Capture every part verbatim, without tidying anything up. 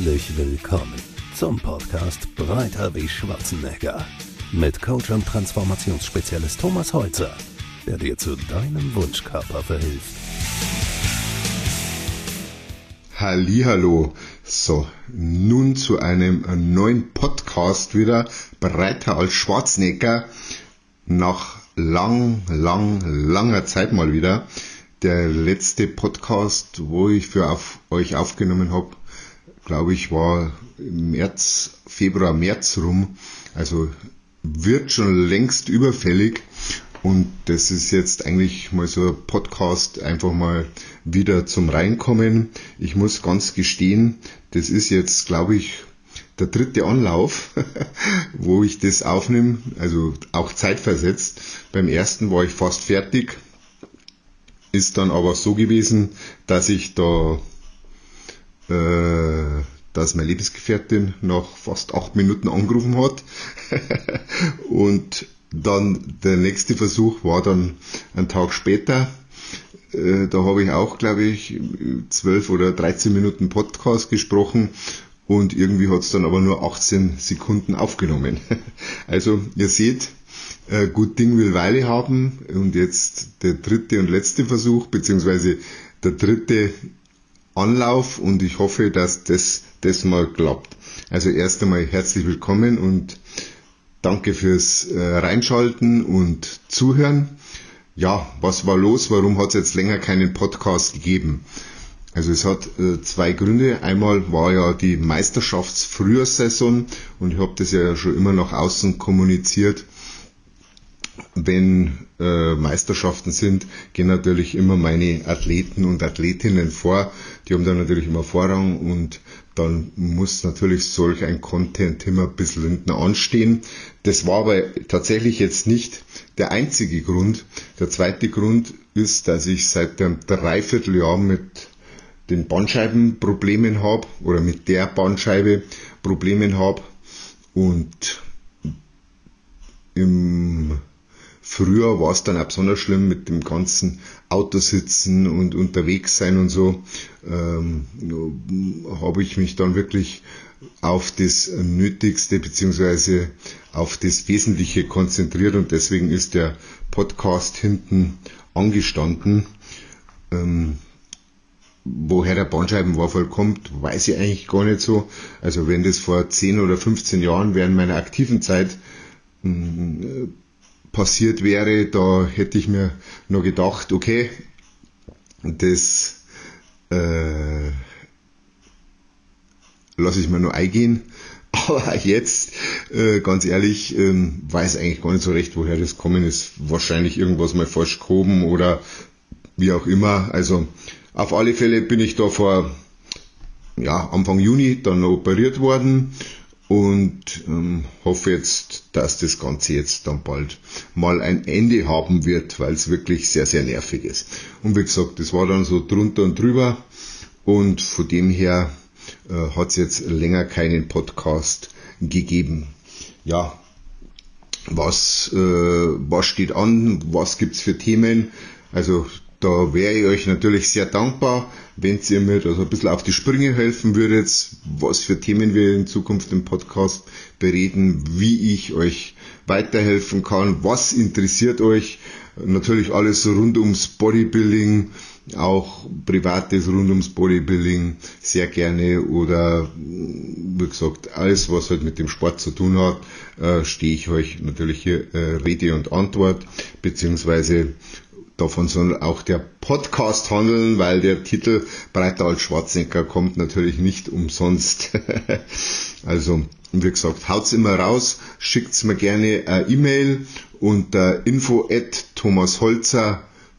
Herzlich willkommen zum Podcast Breiter wie Schwarzenegger mit Coach und Transformationsspezialist Thomas Holzer, der dir zu deinem Wunschkörper verhilft. Hallihallo, so, nun zu einem neuen Podcast wieder, Breiter als Schwarzenegger, nach lang, lang, langer Zeit mal wieder. Der letzte Podcast, wo ich für auf, euch aufgenommen habe, glaube ich, war im März, Februar, März rum, also wird schon längst überfällig. Und das ist jetzt eigentlich mal so ein Podcast, einfach mal wieder zum Reinkommen. Ich muss ganz gestehen, das ist jetzt, glaube ich, der dritte Anlauf, wo ich das aufnehme, also auch zeitversetzt. Beim ersten war ich fast fertig, ist dann aber so gewesen, dass ich da, äh, dass meine Lebensgefährtin nach fast acht Minuten angerufen hat und dann der nächste Versuch war dann einen Tag später. Äh, da habe ich auch, glaube ich, zwölf oder dreizehn Minuten Podcast gesprochen und irgendwie hat es dann aber nur achtzehn Sekunden aufgenommen. Also ihr seht, äh, gut Ding will Weile haben und jetzt der dritte und letzte Versuch, beziehungsweise der dritte Anlauf und ich hoffe, dass das, das mal klappt. Also erst einmal herzlich willkommen und danke fürs äh, Reinschalten und Zuhören. Ja, was war los? Warum hat es jetzt länger keinen Podcast gegeben? Also es hat äh, zwei Gründe. Einmal war ja die Meisterschaftsfrühjahrssaison und ich habe das ja schon immer nach außen kommuniziert. Wenn äh, Meisterschaften sind, gehen natürlich immer meine Athleten und Athletinnen vor. Die haben dann natürlich immer Vorrang und dann muss natürlich solch ein Content immer ein bisschen hinten anstehen. Das war aber tatsächlich jetzt nicht der einzige Grund. Der zweite Grund ist, dass ich seit einem Dreivierteljahr mit den Bandscheibenproblemen habe oder mit der Bandscheibe Problemen habe und im Früher war es dann auch besonders schlimm mit dem ganzen Autositzen und unterwegs sein und so. Ähm, habe ich mich dann wirklich auf das Nötigste bzw. auf das Wesentliche konzentriert und deswegen ist der Podcast hinten angestanden. Ähm, woher der Bandscheibenvorfall kommt, weiß ich eigentlich gar nicht so. Also wenn das vor zehn oder fünfzehn Jahren während meiner aktiven Zeit mh, passiert wäre, da hätte ich mir noch gedacht, okay, das äh, lasse ich mir noch eingehen. Aber jetzt, äh, ganz ehrlich, ähm, weiß eigentlich gar nicht so recht, woher das kommen ist. Wahrscheinlich irgendwas mal falsch gehoben oder wie auch immer. Also auf alle Fälle bin ich da vor ja, Anfang Juni dann noch operiert worden. Und ähm, hoffe jetzt, dass das Ganze jetzt dann bald mal ein Ende haben wird, weil es wirklich sehr, sehr nervig ist. Und wie gesagt, das war dann so drunter und drüber und von dem her äh, hat es jetzt länger keinen Podcast gegeben. Ja, was, äh, was steht an, was gibt's für Themen? Also da wäre ich euch natürlich sehr dankbar, wenn ihr mir da so ein bisschen auf die Sprünge helfen würdet, was für Themen wir in Zukunft im Podcast bereden, wie ich euch weiterhelfen kann, was interessiert euch. Natürlich alles rund ums Bodybuilding, auch Privates rund ums Bodybuilding sehr gerne oder wie gesagt, alles was halt mit dem Sport zu tun hat, äh, stehe ich euch natürlich hier äh, Rede und Antwort, beziehungsweise davon soll auch der Podcast handeln, weil der Titel Breiter als Schwarzenegger kommt natürlich nicht umsonst. Also, wie gesagt, haut's immer raus, schickt's mir gerne eine E-Mail unter info at thomasholzer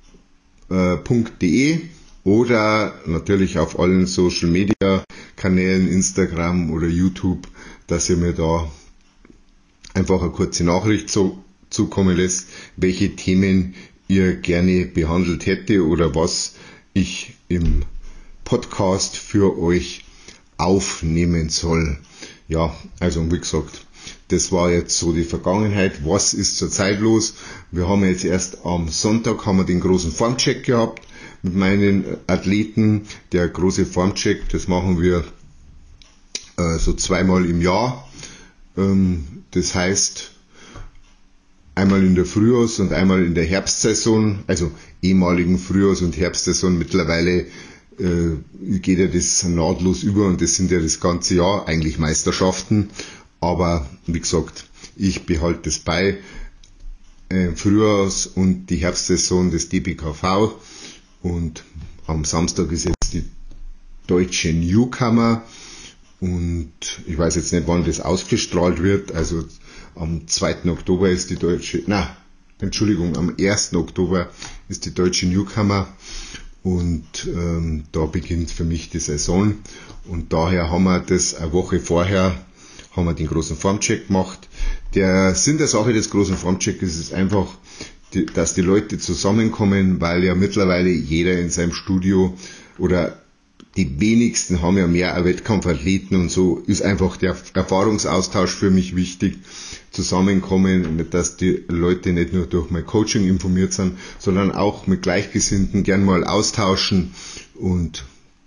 punkt de oder natürlich auf allen Social Media Kanälen, Instagram oder YouTube, dass ihr mir da einfach eine kurze Nachricht so zukommen lässt, welche Themen ihr gerne behandelt hätte oder was ich im Podcast für euch aufnehmen soll. Ja, also wie gesagt, das war jetzt so die Vergangenheit. Was ist zurzeit los? Wir haben jetzt erst am Sonntag haben wir den großen Formcheck gehabt mit meinen Athleten. Der große Formcheck, das machen wir äh, so zweimal im Jahr. Ähm, das heißt, einmal in der Frühjahrs- und einmal in der Herbstsaison, also ehemaligen Frühjahrs- und Herbstsaison. Mittlerweile äh, geht ja das nahtlos über und das sind ja das ganze Jahr eigentlich Meisterschaften. Aber wie gesagt, ich behalte das bei. Äh, Frühjahrs- und die Herbstsaison des D B K V. Und am Samstag ist jetzt die deutsche Newcomer. Und ich weiß jetzt nicht, wann das ausgestrahlt wird. Also am zweiten Oktober ist die deutsche, na, Entschuldigung, am ersten Oktober ist die deutsche Newcomer und ähm, da beginnt für mich die Saison und daher haben wir das eine Woche vorher, haben wir den großen Formcheck gemacht. Der Sinn der Sache des großen Formchecks ist einfach, die, dass die Leute zusammenkommen, weil ja mittlerweile jeder in seinem Studio oder die wenigsten haben ja mehr Wettkampfathleten und so ist einfach der Erfahrungsaustausch für mich wichtig. Zusammenkommen, dass die Leute nicht nur durch mein Coaching informiert sind, sondern auch mit Gleichgesinnten gern mal austauschen und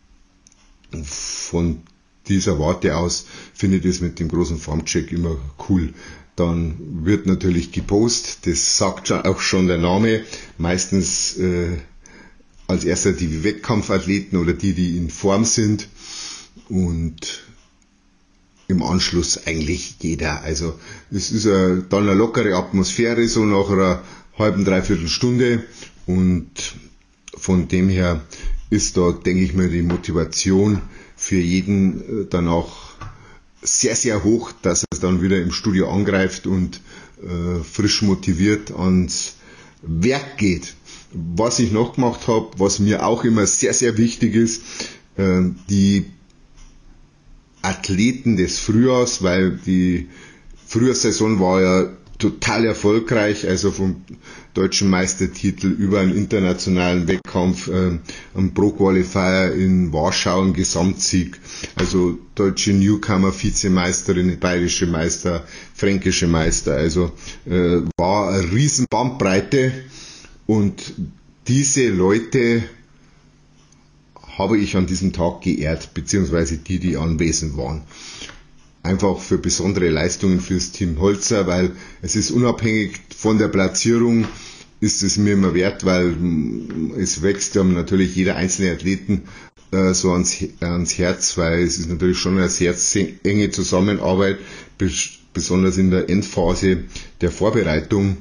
von dieser Warte aus finde ich das mit dem großen Formcheck immer cool. Dann wird natürlich gepostet, das sagt auch schon der Name, meistens äh, als erster die Wettkampfathleten oder die, die in Form sind und im Anschluss eigentlich jeder. Also es ist eine, dann eine lockere Atmosphäre, so nach einer halben, dreiviertel Stunde und von dem her ist da, denke ich mal, die Motivation für jeden danach sehr, sehr hoch, dass er dann wieder im Studio angreift und äh, frisch motiviert ans Werk geht. Was ich noch gemacht habe, was mir auch immer sehr, sehr wichtig ist, äh, die Athleten des Frühjahrs, weil die Frühjahrssaison war ja total erfolgreich, also vom deutschen Meistertitel über einen internationalen Wettkampf, äh, am Pro-Qualifier in Warschau, ein Gesamtsieg, also deutsche Newcomer, Vizemeisterin, bayerische Meister, fränkische Meister, also äh, war eine riesen Bandbreite und diese Leute habe ich an diesem Tag geehrt, beziehungsweise die, die anwesend waren. Einfach für besondere Leistungen fürs Team Holzer, weil es ist unabhängig von der Platzierung, ist es mir immer wert, weil es wächst ja natürlich jeder einzelne Athleten äh, so ans, ans Herz, weil es ist natürlich schon eine sehr enge Zusammenarbeit, bes- besonders in der Endphase der Vorbereitung.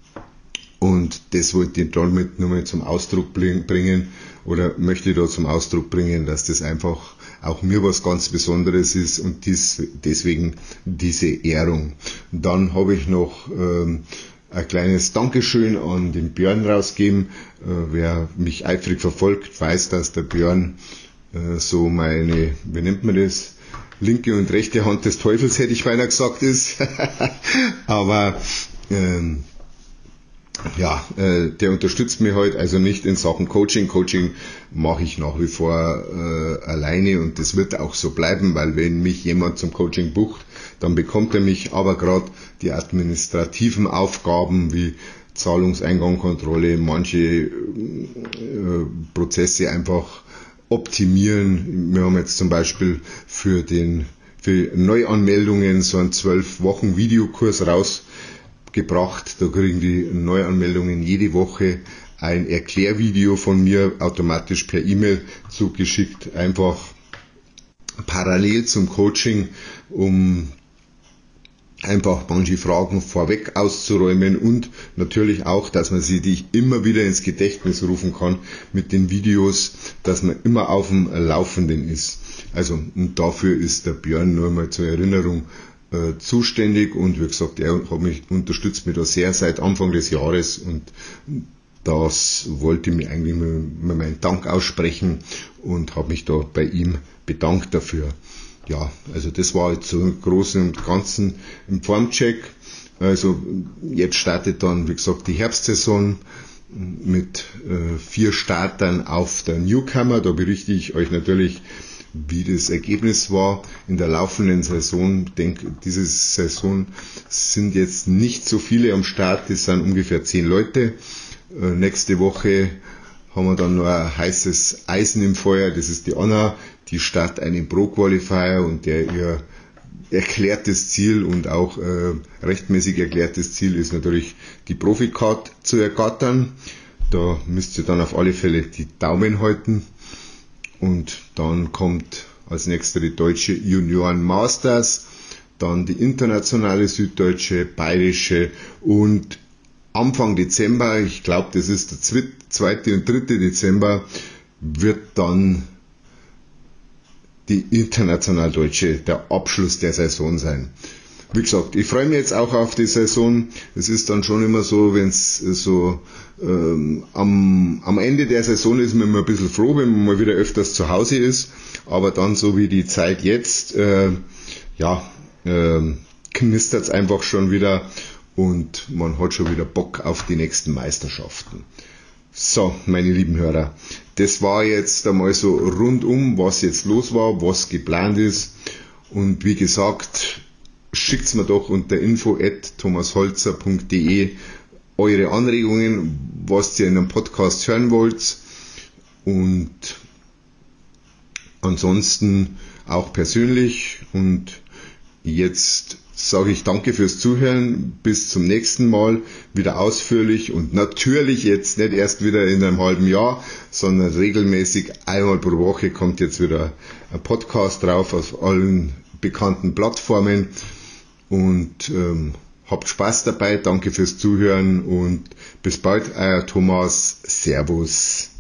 Und das wollte ich damit nur mal zum Ausdruck bringen oder möchte ich da zum Ausdruck bringen, dass das einfach auch mir was ganz Besonderes ist und dies, deswegen diese Ehrung. Und dann habe ich noch ähm, ein kleines Dankeschön an den Björn rausgeben. Äh, wer mich eifrig verfolgt, weiß, dass der Björn äh, so meine, wie nennt man das, linke und rechte Hand des Teufels, hätte ich beinahe gesagt, ist. Aber ähm, ja, äh, der unterstützt mich halt, also nicht in Sachen Coaching. Coaching mache ich nach wie vor äh, alleine und das wird auch so bleiben, weil wenn mich jemand zum Coaching bucht, dann bekommt er mich, aber gerade die administrativen Aufgaben wie Zahlungseingangskontrolle, manche äh, Prozesse einfach optimieren. Wir haben jetzt zum Beispiel für den für Neuanmeldungen so einen zwölf Wochen Videokurs raus gebracht. Da kriegen die Neuanmeldungen jede Woche ein Erklärvideo von mir automatisch per E-Mail zugeschickt, einfach parallel zum Coaching, um einfach manche Fragen vorweg auszuräumen und natürlich auch, dass man sie die immer wieder ins Gedächtnis rufen kann mit den Videos, dass man immer auf dem Laufenden ist. Also und dafür ist der Björn nur mal zur Erinnerung äh, zuständig und wie gesagt, er hat mich, unterstützt mich da sehr seit Anfang des Jahres und das wollte ich mir eigentlich mal meinen Dank aussprechen und habe mich da bei ihm bedankt dafür. Ja, also das war jetzt so im Großen und Ganzen im Formcheck. Also jetzt startet dann, wie gesagt, die Herbstsaison mit äh, vier Startern auf der Newcomer. Da berichte ich euch natürlich, wie das Ergebnis war in der laufenden Saison. Ich denke, diese Saison sind jetzt nicht so viele am Start, das sind ungefähr zehn Leute. Äh, nächste Woche haben wir dann noch ein heißes Eisen im Feuer, das ist die Anna, die startet einen Pro-Qualifier und der ihr erklärtes Ziel und auch äh, rechtmäßig erklärtes Ziel ist natürlich die Profi-Card zu ergattern. Da müsst ihr dann auf alle Fälle die Daumen halten. Und dann kommt als nächster die deutsche Junioren Masters, dann die internationale süddeutsche, bayerische und Anfang Dezember, ich glaube das ist der zweite und dritte Dezember, wird dann die international deutsche der Abschluss der Saison sein. Wie gesagt, ich freue mich jetzt auch auf die Saison. Es ist dann schon immer so, wenn es so ähm, am, am Ende der Saison ist man immer ein bisschen froh, wenn man mal wieder öfters zu Hause ist. Aber dann, so wie die Zeit jetzt, äh, ja, äh, knistert es einfach schon wieder und man hat schon wieder Bock auf die nächsten Meisterschaften. So, meine lieben Hörer, das war jetzt einmal so rundum, was jetzt los war, was geplant ist. Und wie gesagt, schickt's mir doch unter info at thomasholzer punkt de eure Anregungen, was ihr in einem Podcast hören wollt. Und ansonsten auch persönlich. Und jetzt sage ich danke fürs Zuhören. Bis zum nächsten Mal. Wieder ausführlich und natürlich jetzt nicht erst wieder in einem halben Jahr, sondern regelmäßig einmal pro Woche kommt jetzt wieder ein Podcast drauf auf allen bekannten Plattformen. Und ähm, habt Spaß dabei, danke fürs Zuhören und bis bald, euer Thomas, Servus.